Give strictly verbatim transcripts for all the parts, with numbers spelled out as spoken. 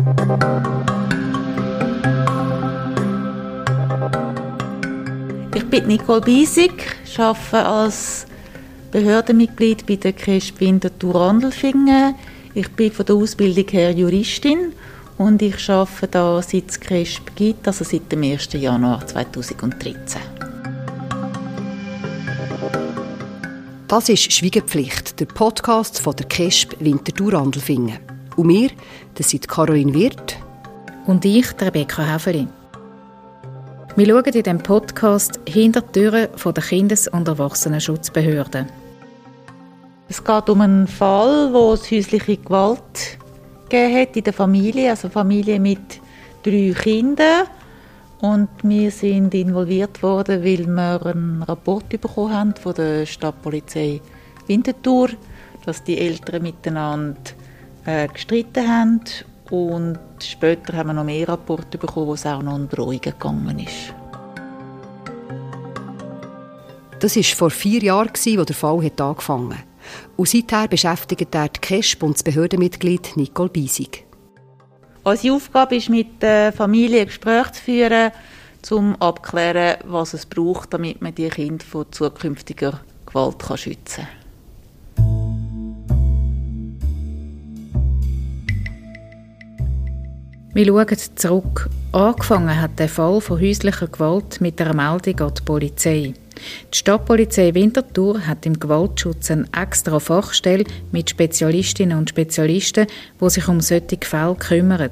Ich bin Nicole Biesig, arbeite als Behördenmitglied bei der KESB Winterthur Andelfingen. Ich bin von der Ausbildung her Juristin und ich arbeite da, seit es KESB gibt, also seit dem ersten Januar zweitausenddreizehn. Das ist «Schweigepflicht», der Podcast von der KESB Winterthur Andelfingen. Und wir, das sind Caroline Wirth und ich, Rebecca Häfeli. Wir schauen in diesem Podcast hinter die Türen der Kindes- und Erwachsenenschutzbehörden. Es geht um einen Fall, wo es häusliche Gewalt gegeben hat in der Familie, also Familie mit drei Kindern. Und wir sind involviert worden, weil wir einen Rapport bekommen haben von der Stadtpolizei Winterthur, dass die Eltern miteinander äh, gestritten haben. Und später haben wir noch mehr Rapporte bekommen, wo es auch noch um Drohungen gegangen ist. Das war vor vier Jahren, als der Fall angefangen hat. Und seither beschäftigt er die KESB und das Behördenmitglied Nicole Biesig. Unsere Aufgabe ist, mit der Familie Gespräche zu führen, um abzuklären, was es braucht, damit man die Kinder vor zukünftiger Gewalt schützen kann. Wir schauen zurück. Angefangen hat der Fall von häuslicher Gewalt mit einer Meldung an die Polizei. Die Stadtpolizei Winterthur hat im Gewaltschutz eine extra Fachstelle mit Spezialistinnen und Spezialisten, die sich um solche Fälle kümmern.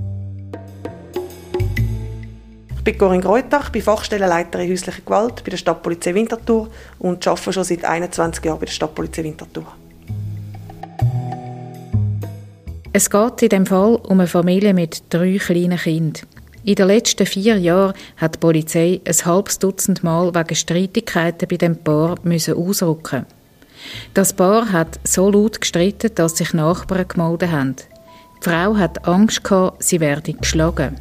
Ich bin Corinne Greuter, ich bin Fachstellenleiterin häusliche Gewalt bei der Stadtpolizei Winterthur und arbeite schon seit einundzwanzig Jahren bei der Stadtpolizei Winterthur. Es geht in diesem Fall um eine Familie mit drei kleinen Kindern. In den letzten vier Jahren hat die Polizei ein halbes Dutzend Mal wegen Streitigkeiten bei dem Paar müssen ausrücken. Das Paar hat so laut gestritten, dass sich Nachbarn gemeldet haben. Die Frau hat Angst gehabt, sie werde geschlagen.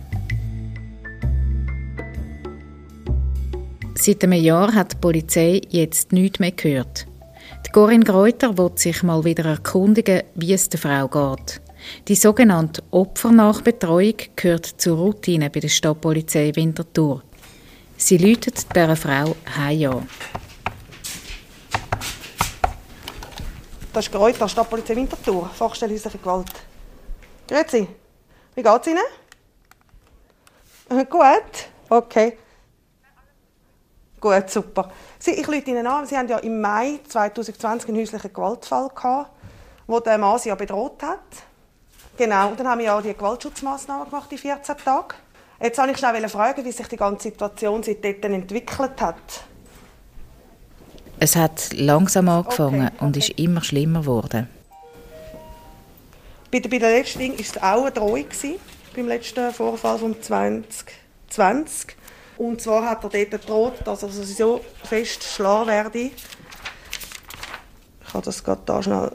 Seit einem Jahr hat die Polizei jetzt nichts mehr gehört. Die Corinne Greuter will sich mal wieder erkundigen, wie es der Frau geht. Die sogenannte Opfernachbetreuung gehört zur Routine bei der Stadtpolizei Winterthur. Sie läutet dieser Frau heim an. Das ist Greuter, Stadtpolizei Winterthur, Fachstelle häusliche Gewalt. Grüezi, wie geht es Ihnen? Gut, okay. Gut, super. Sie, ich rufe Ihnen an, Sie hatten ja im Mai zweitausendzwanzig einen häuslichen Gewaltfall gehabt, wo der Mann Sie ja bedroht hat. Genau, und dann haben wir ja die Gewaltschutzmaßnahmen gemacht, die vierzehn Tage. Jetzt wollte ich schnell fragen, wie sich die ganze Situation seitdem entwickelt hat. Es hat langsam angefangen okay, okay. und ist immer schlimmer geworden. Bei der, bei der letzten Ding war es auch eine Drohung, beim letzten Vorfall vom zwanzig zwanzig. Und zwar hat er dort gedroht, dass er so fest schlagen werde. Ich kann das gerade da schnell...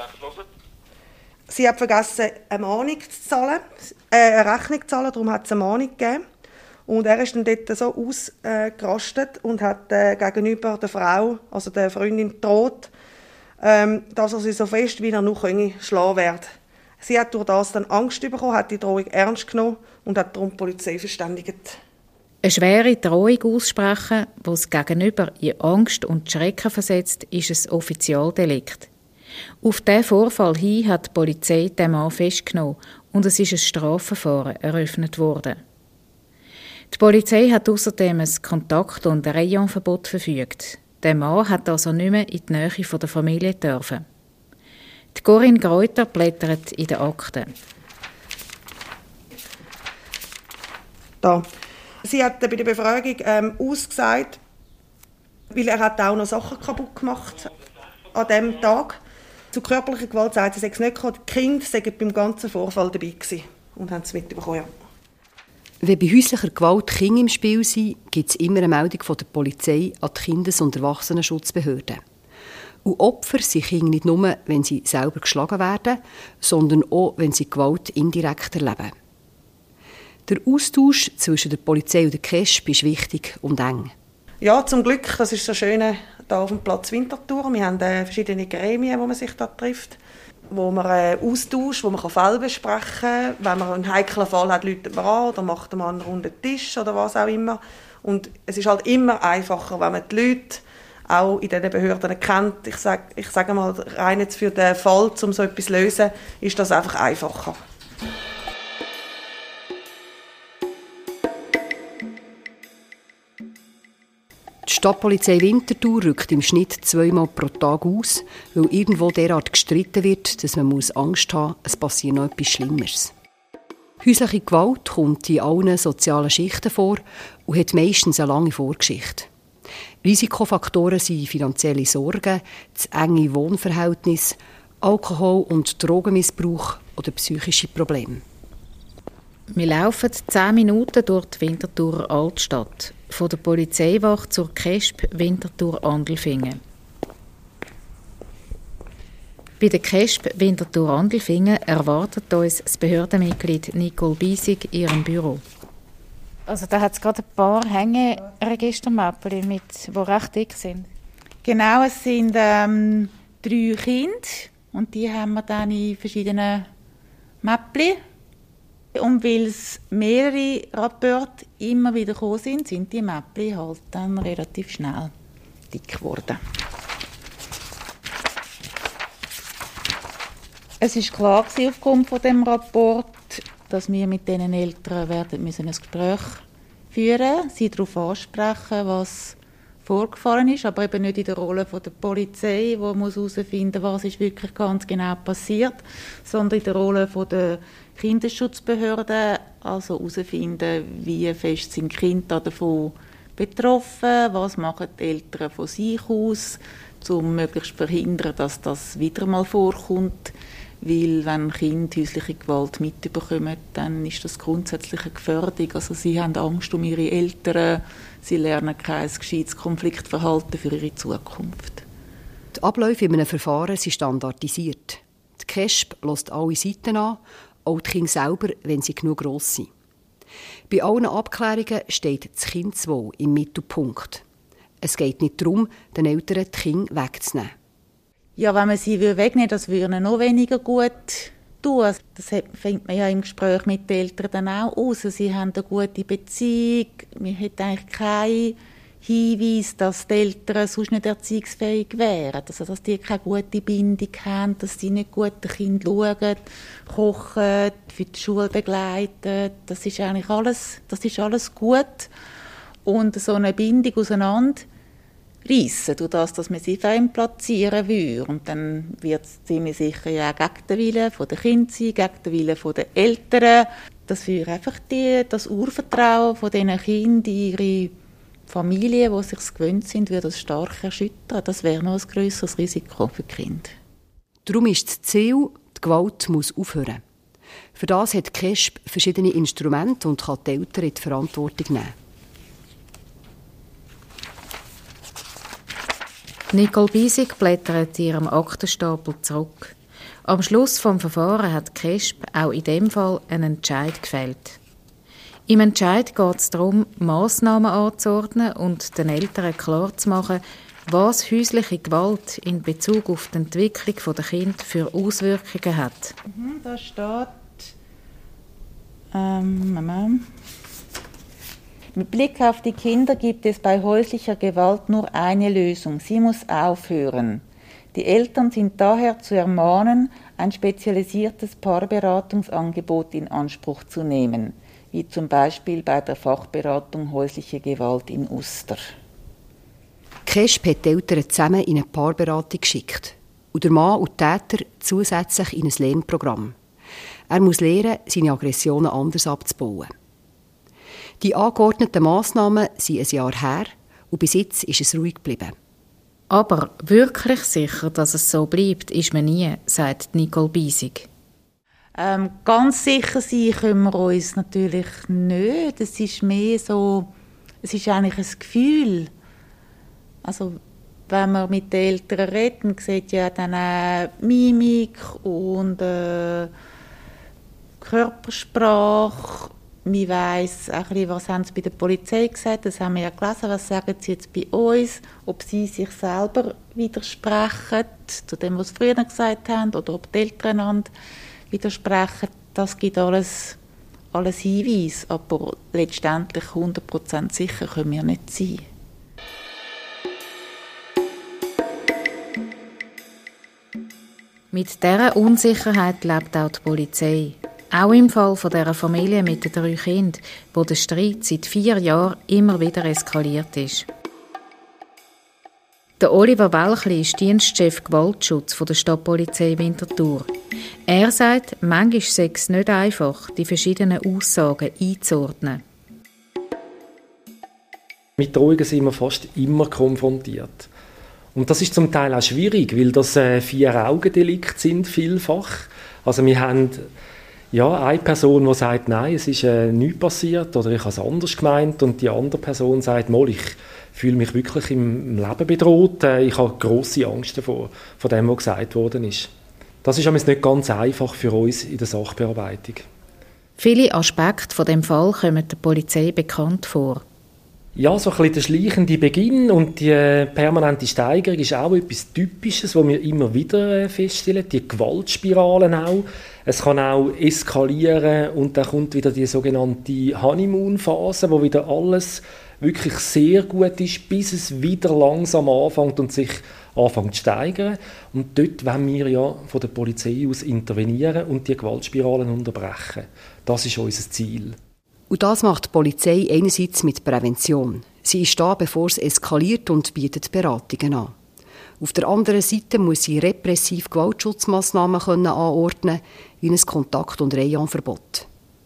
Sie hat vergessen, eine Mahnung zu zahlen, äh, eine Rechnung zu zahlen, darum hat es eine Mahnung gegeben. Und er ist dann dort so ausgerastet und hat äh, gegenüber der Frau, also der Freundin, gedroht, ähm, dass er sie so fest wie er noch schlagen werde. Sie hat durch das dann Angst bekommen, hat die Drohung ernst genommen und hat darum die Polizei verständigt. Eine schwere Drohung aussprechen, die das Gegenüber in Angst und Schrecken versetzt, ist ein Offizialdelikt. Auf diesen Vorfall hin hat die Polizei den Mann festgenommen und es ist ein Strafverfahren eröffnet worden. Die Polizei hat außerdem ein Kontakt- und ein Rayonverbot verfügt. Der Mann hat also nicht mehr in die Nähe der Familie dürfen. Die Corinne Greuter blättert in den Akten. Da. Sie hat bei der Befragung ähm, ausgesagt, weil er hat auch noch Sachen kaputt gemacht an diesem Tag. Zu körperlicher Gewalt sagt sie, sie es nicht gehabt. Die Kinder waren beim ganzen Vorfall dabei gewesen und haben es mitbekommen. Ja. Wenn bei häuslicher Gewalt Kinder im Spiel sind, gibt es immer eine Meldung von der Polizei an die Kindes- und Erwachsenenschutzbehörden. Und Opfer sind Kinder nicht nur, wenn sie selber geschlagen werden, sondern auch, wenn sie Gewalt indirekt erleben. Der Austausch zwischen der Polizei und der KESB ist wichtig und eng. Ja, zum Glück, das ist so schön hier auf dem Platz Winterthur. Wir haben äh, verschiedene Gremien, wo man sich da trifft. wo man äh, austauscht, wo man Fälle besprechen kann. Wenn man einen heiklen Fall hat, läutet man an oder macht man einen runden Tisch oder was auch immer. Und es ist halt immer einfacher, wenn man die Leute auch in diesen Behörden kennt. Ich sage ich sag mal, rein jetzt für den Fall, um so etwas zu lösen, ist das einfach einfacher. Die Stadtpolizei Winterthur rückt im Schnitt zweimal pro Tag aus, weil irgendwo derart gestritten wird, dass man Angst haben muss, es passiert noch etwas Schlimmeres. Häusliche Gewalt kommt in allen sozialen Schichten vor und hat meistens eine lange Vorgeschichte. Risikofaktoren sind finanzielle Sorgen, das enge Wohnverhältnis, Alkohol- und Drogenmissbrauch oder psychische Probleme. Wir laufen zehn Minuten durch die Winterthurer Altstadt, von der Polizeiwache zur Kesp Winterthur-Andelfingen. Bei der Kesp Winterthur-Andelfingen erwartet uns das Behördenmitglied Nicole Biesig in ihrem Büro. Also da hat es gerade ein paar Hängeregistermappen, mit, die recht dick sind. Genau, es sind ähm, drei Kinder und die haben wir dann in verschiedenen Mappen. Und weil es mehrere Rapporte immer wieder gekommen sind, sind die Mappen halt dann relativ schnell dick geworden. Es war klar aufgrund von dem Rapport, dass wir mit diesen Eltern werden müssen ein Gespräch führen, sie darauf ansprechen, was vorgefallen ist, aber eben nicht in der Rolle von der Polizei, die muss herausfinden muss, was ist wirklich ganz genau passiert, sondern in der Rolle von der Kinderschutzbehörde, also herausfinden, wie fest sind die Kinder davon betroffen, was machen die Eltern von sich aus, um möglichst zu verhindern, dass das wieder mal vorkommt. Weil wenn Kinder häusliche Gewalt mitbekommen, dann ist das grundsätzlich eine Gefährdung. Also sie haben Angst um ihre Eltern, sie lernen kein gescheites Konfliktverhalten für ihre Zukunft. Die Abläufe in einem Verfahren sind standardisiert. Die Kesp hört alle Seiten an, auch die Kinder selber, wenn sie genug gross sind. Bei allen Abklärungen steht das Kindeswohl im Mittelpunkt. Es geht nicht darum, den Eltern die Kinder wegzunehmen. Ja, wenn man sie wegnehmen würde, das würde ihnen noch weniger gut tun. Das findet man ja im Gespräch mit den Eltern dann auch raus. Sie haben eine gute Beziehung. Man hat eigentlich keinen Hinweis, dass die Eltern sonst nicht erziehungsfähig wären. Also, dass die keine gute Bindung haben, dass sie nicht gut den Kindern schauen, kochen, für die Schule begleiten. Das ist eigentlich alles, das ist alles gut. Und so eine Bindung auseinander reissen, durch das, dass man sie fein platzieren würde. Und dann wird es ziemlich sicher ja auch gegen den Willen der Kinder sein, gegen den Willen der Eltern. Das würde einfach die, das Urvertrauen von diesen Kindern in ihre Familie, die sich gewöhnt sind, würde das stark erschüttern. Das wäre noch ein grösseres Risiko für die Kinder. Darum ist das Ziel, die Gewalt muss aufhören. Für das hat die Kesp verschiedene Instrumente und kann die Eltern in die Verantwortung nehmen. Nicole Biesig blättert in ihrem Aktenstapel zurück. Am Schluss des Verfahrens hat die Kesp auch in diesem Fall einen Entscheid gefällt. Im Entscheid geht es darum, Massnahmen anzuordnen und den Eltern klarzumachen, was häusliche Gewalt in Bezug auf die Entwicklung der Kinder für Auswirkungen hat. Mhm, da steht... Ähm, Mama. Mit Blick auf die Kinder gibt es bei häuslicher Gewalt nur eine Lösung. Sie muss aufhören. Die Eltern sind daher zu ermahnen, ein spezialisiertes Paarberatungsangebot in Anspruch zu nehmen, wie zum Beispiel bei der Fachberatung häusliche Gewalt in Uster. Kesp hat die Eltern zusammen in eine Paarberatung geschickt und der Mann und die Täter zusätzlich in ein Lernprogramm. Er muss lernen, seine Aggressionen anders abzubauen. Die angeordneten Massnahmen sind ein Jahr her und bis jetzt ist es ruhig geblieben. Aber wirklich sicher, dass es so bleibt, ist man nie, sagt Nicole Biesig. Ähm, ganz sicher sein können wir uns natürlich nicht. Es ist mehr so, es ist eigentlich ein Gefühl. Also wenn man mit den Eltern redet, man sieht ja dann auch Mimik und äh, Körpersprache. Man weiss ein bisschen, was haben sie bei der Polizei gesagt, das haben wir ja gelesen, was sagen sie jetzt bei uns, ob sie sich selber widersprechen zu dem, was sie früher gesagt haben, oder ob die Eltern einander widersprechen. Das gibt alles, alles Hinweise, aber letztendlich hundert Prozent sicher können wir nicht sein. Mit dieser Unsicherheit lebt auch die Polizei. Auch im Fall von dieser Familie mit den drei Kindern, wo der Streit seit vier Jahren immer wieder eskaliert ist. Der Oliver Welchli ist Dienstchef Gewaltschutz von der Stadtpolizei Winterthur. Er sagt, manchmal sei es nicht einfach, die verschiedenen Aussagen einzuordnen. Mit Drohungen sind wir fast immer konfrontiert. Und das ist zum Teil auch schwierig, weil das äh, Vier-Augen-Delikte sind vielfach. Also wir haben ja, eine Person, die sagt, nein, es ist äh, nichts passiert oder ich habe es anders gemeint, und die andere Person sagt, mal, ich fühle mich wirklich im Leben bedroht, äh, ich habe grosse Angst davor, von dem, was gesagt worden ist. Das ist nicht ganz einfach für uns in der Sachbearbeitung. Viele Aspekte von dem Fall kommen der Polizei bekannt vor. Ja, so ein bisschen der schleichende Beginn und die äh, permanente Steigerung ist auch etwas Typisches, was wir immer wieder äh, feststellen. Die Gewaltspiralen auch. Es kann auch eskalieren und dann kommt wieder die sogenannte Honeymoon-Phase, wo wieder alles wirklich sehr gut ist, bis es wieder langsam anfängt und sich anfängt zu steigern. Und dort wollen wir ja von der Polizei aus intervenieren und die Gewaltspiralen unterbrechen. Das ist unser Ziel. Und das macht die Polizei einerseits mit Prävention. Sie ist da, bevor es eskaliert, und bietet Beratungen an. Auf der anderen Seite muss sie repressiv Gewaltschutzmaßnahmen anordnen, wie ein Kontakt- und Rayonverbot.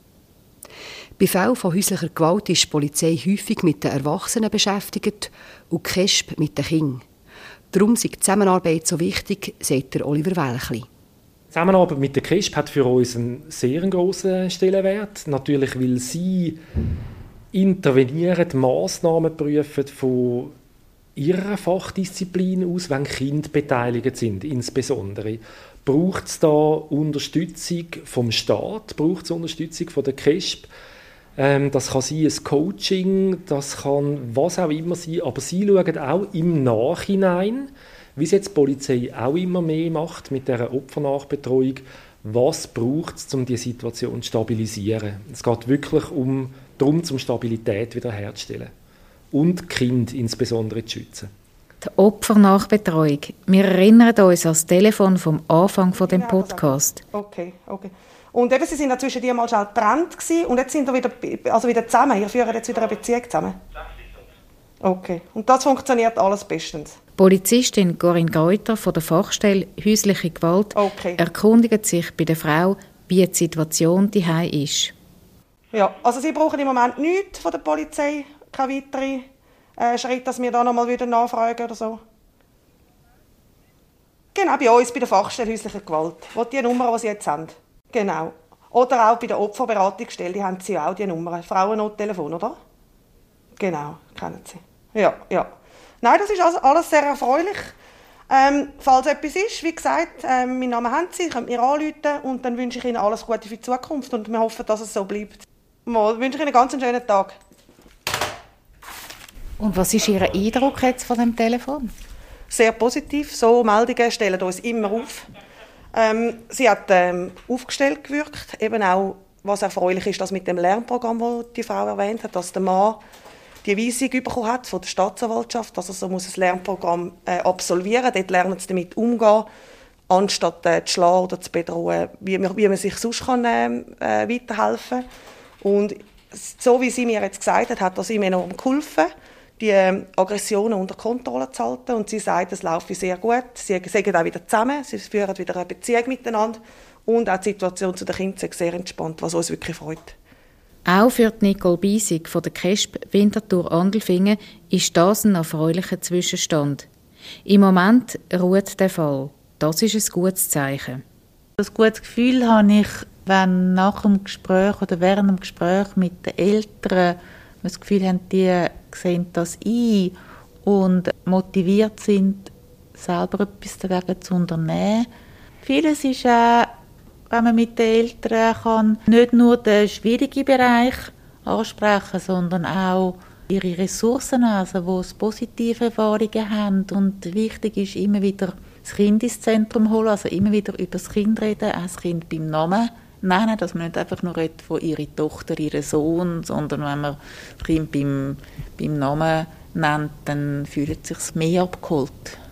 Bei Fällen von häuslicher Gewalt ist die Polizei häufig mit den Erwachsenen beschäftigt und die K E S P mit den Kindern. Darum ist die Zusammenarbeit so wichtig, sagt der Oliver Welchli. Die Zusammenarbeit mit der K E S P hat für uns einen sehr grossen Stellenwert. Natürlich, weil sie intervenieren, Massnahmen prüfen von ihrer Fachdisziplin aus, wenn Kinder beteiligt sind, insbesondere. Braucht es da Unterstützung vom Staat? Braucht es Unterstützung von der K E S P? Ähm, das kann sein ein Coaching, das kann was auch immer sein, aber sie schauen auch im Nachhinein, wie es jetzt die Polizei auch immer mehr macht mit dieser Opfernachbetreuung, was braucht es, um die Situation zu stabilisieren. Es geht wirklich um, darum, um Stabilität wiederherzustellen und Kinder insbesondere zu schützen. Die Opfernachbetreuung. Wir erinnern uns an das Telefon vom Anfang von dem Podcast. Okay, okay. Und eben, sie sind ja zwischen dir mal schnell getrennt gewesen, und jetzt sind wir wieder, also wieder zusammen. Ihr führt jetzt wieder eine Beziehung zusammen? Okay. Und das funktioniert alles bestens? Polizistin Corinne Greuter von der Fachstelle Häusliche Gewalt okay. erkundigt sich bei der Frau, wie die Situation daheim ist. Ja, also sie brauchen im Moment nichts von der Polizei, keine weiteren äh, Schritte, dass wir da nochmal wieder nachfragen oder so. Genau, bei uns, bei der Fachstelle Häusliche Gewalt. Wo die Nummer, die sie jetzt haben. Genau. Oder auch bei der Opferberatungsstelle, die haben sie auch die Nummer. Frauennottelefon, oder? Genau, kennen sie. Ja, ja. Nein, das ist also alles sehr erfreulich. Ähm, falls etwas ist, wie gesagt, äh, meinen Namen haben Sie, könnt mir anrufen, und dann wünsche ich Ihnen alles Gute für die Zukunft und wir hoffen, dass es so bleibt. Mal, wünsche ich Ihnen einen ganz schönen Tag. Und was ist Ihr Eindruck jetzt von dem Telefon? Sehr positiv. So Meldungen stellen uns immer auf. Ähm, sie hat ähm, aufgestellt gewirkt, eben auch, was erfreulich ist, dass mit dem Lernprogramm, das die Frau erwähnt hat, dass der Mann die Weisung bekommen hat von der Staatsanwaltschaft, dass er so muss ein Lernprogramm äh, absolvieren muss. Dort lernen sie damit umgehen, anstatt äh, zu schlagen oder zu bedrohen, wie man, wie man sich sonst kann, äh, weiterhelfen kann. Und so wie sie mir jetzt gesagt hat, hat das ihm enorm geholfen, die äh, Aggressionen unter Kontrolle zu halten. Und sie sagt, es laufe sehr gut. Sie sagen auch wieder zusammen, sie führen wieder eine Beziehung miteinander. Und auch die Situation zu den Kindern ist sehr entspannt, was uns wirklich freut. Auch für Nicole Biesig von der K E S P Winterthur-Andelfingen ist das ein erfreulicher Zwischenstand. Im Moment ruht der Fall. Das ist ein gutes Zeichen. Ein gutes Gefühl habe ich, wenn nach dem Gespräch oder während dem Gespräch mit den Eltern das Gefühl haben, die sehen das ein und motiviert sind, selber etwas dagegen zu unternehmen. Vieles ist auch wenn man mit den Eltern kann, nicht nur den schwierigen Bereich ansprechen, sondern auch ihre Ressourcen, also wo sie positive Erfahrungen haben. Und wichtig ist, immer wieder das Kind ins Zentrum holen, also immer wieder über das Kind reden, auch das Kind beim Namen nennen, dass man nicht einfach nur redet von ihrer Tochter, ihrem Sohn, sondern wenn man das Kind beim, beim Namen nennt, dann fühlt es sich mehr abgeholt.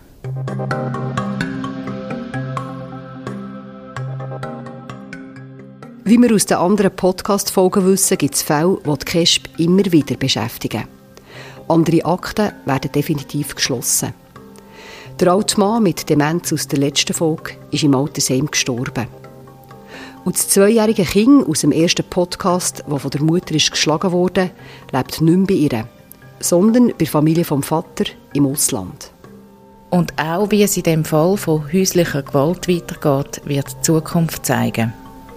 Wie wir aus den anderen Podcast-Folgen wissen, gibt es Fälle, die die K E S P immer wieder beschäftigen. Andere Akten werden definitiv geschlossen. Der alte Mann mit Demenz aus der letzten Folge ist im Altersheim gestorben. Und das zweijährige Kind aus dem ersten Podcast, das von der Mutter ist geschlagen wurde, lebt nicht mehr bei ihr, sondern bei der Familie vom Vater im Ausland. Und auch wie es in dem Fall von häuslicher Gewalt weitergeht, wird die Zukunft zeigen.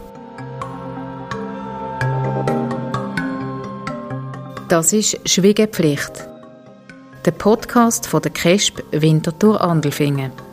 Das ist «Schwiegepflicht», der Podcast von der K E S P Winterthur Andelfingen.